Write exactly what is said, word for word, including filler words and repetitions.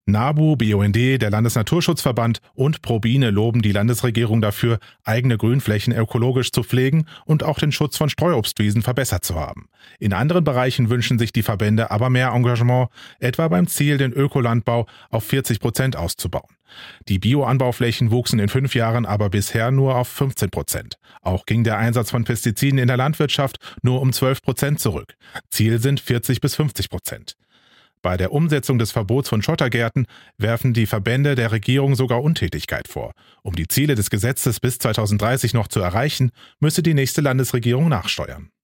NABU, B U N D, der Landesnaturschutzverband und ProBiene loben die Landesregierung dafür, eigene Grünflächen ökologisch zu pflegen und auch den Schutz von Streuobstwiesen verbessert zu haben. In anderen Bereichen wünschen sich die Verbände aber mehr Engagement, etwa beim Ziel, den Ökolandbau auf vierzig Prozent auszubauen. Die Bioanbauflächen wuchsen in fünf Jahren aber bisher nur auf fünfzehn Prozent. Auch ging der Einsatz von Pestiziden in der Landwirtschaft nur um zwölf Prozent zurück. Ziel sind vierzig bis fünfzig Prozent. Bei der Umsetzung des Verbots von Schottergärten werfen die Verbände der Regierung sogar Untätigkeit vor. Um die Ziele des Gesetzes bis zweitausenddreißig noch zu erreichen, müsse die nächste Landesregierung nachsteuern.